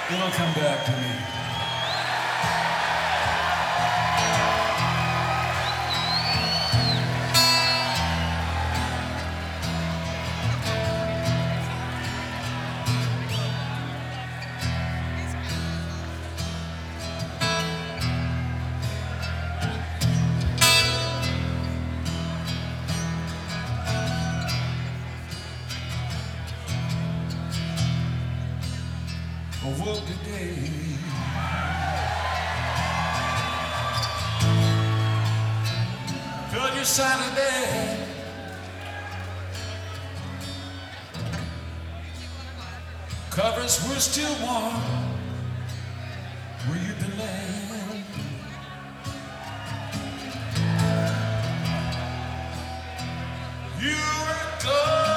It'll come back to me. I work today. Felt your Saturday. Covers were still warm where you've been laying. You were gone.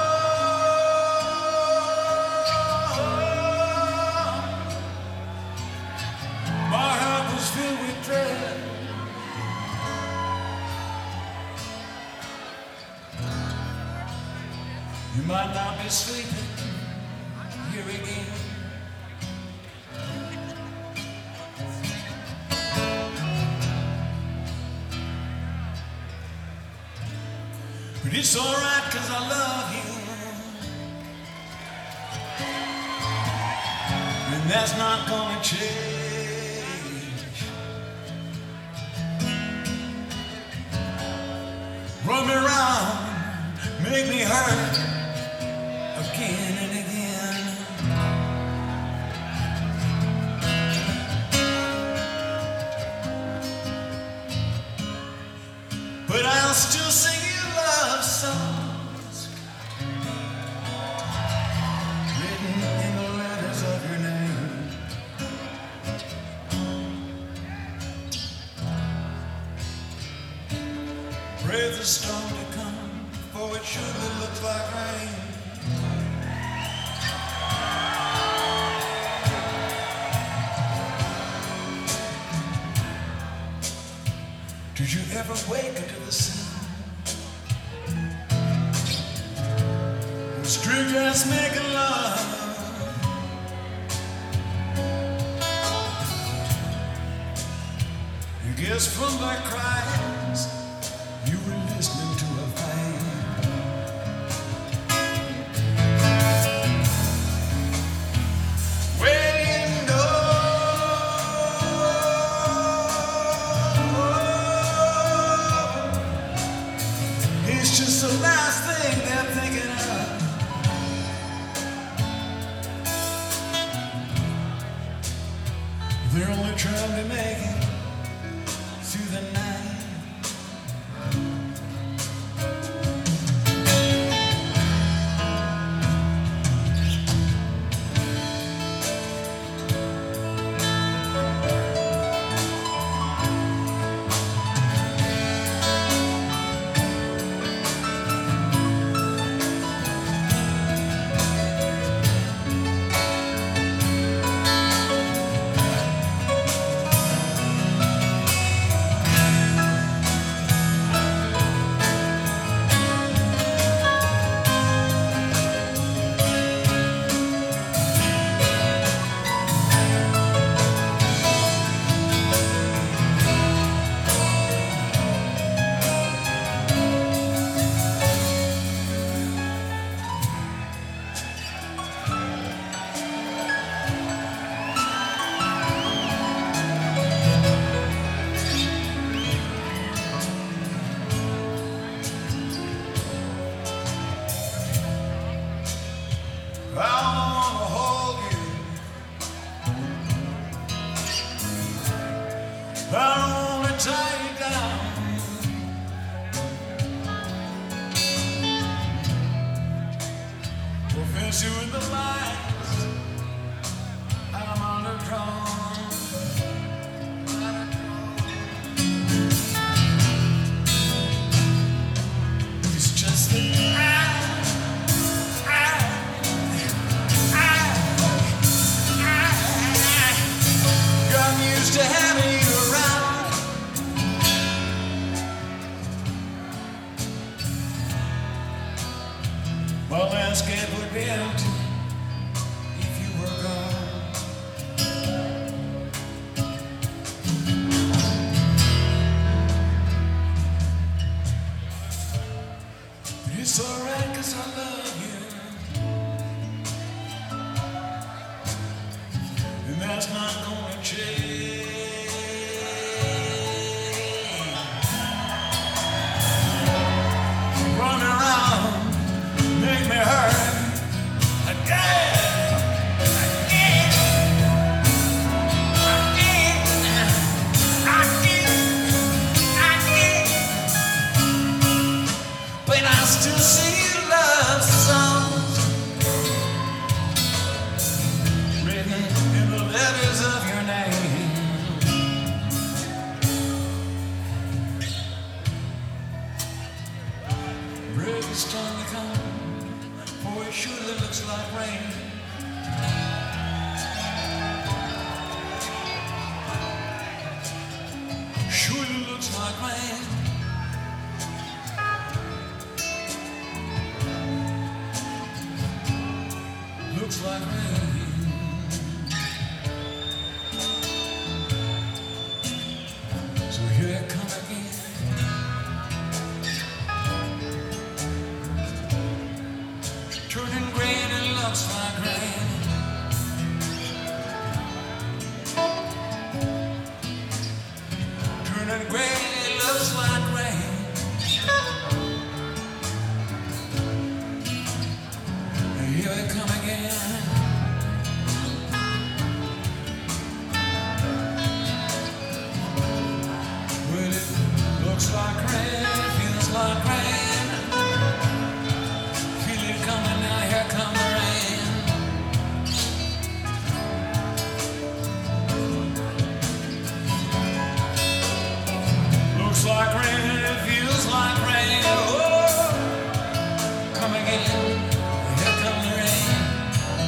My heart was filled with dread. You might not be sleeping here again. But it's alright 'cause I love you. And that's not gonna change. Run me around, make me hurt again and again. But I'll still sing you love songs written in the letters of your name. Pray the storm to come, for it surely looks like rain. Did you ever wake up to the sound of streetlights making love? You guess from their cries you were listening to a flame. Well, you know it's just the last thing they're thinking of. They're only trying to make it through the night. I wanna tie you down. Confess you in the lights. I'm underdrawn. It's just that I got used to having you around. My landscape would be empty if you were gone. It's alright 'cause I love you, and that's not gonna change. Run around, make me hurt again. But I still see love songs written in the letters of your name. Break is time to come, for it surely looks like rain. Surely looks like rain. Looks like rain. So here it come again. Turning gray and it looks like rain. Turning gray and it looks like rain. And here it come again. Well, it looks like rain, feels like rain. Feel it coming now, here come the rain. Looks like rain, it feels like rain. Oh, come again, here come the rain.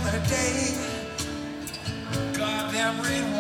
sunny day. Goddamn rain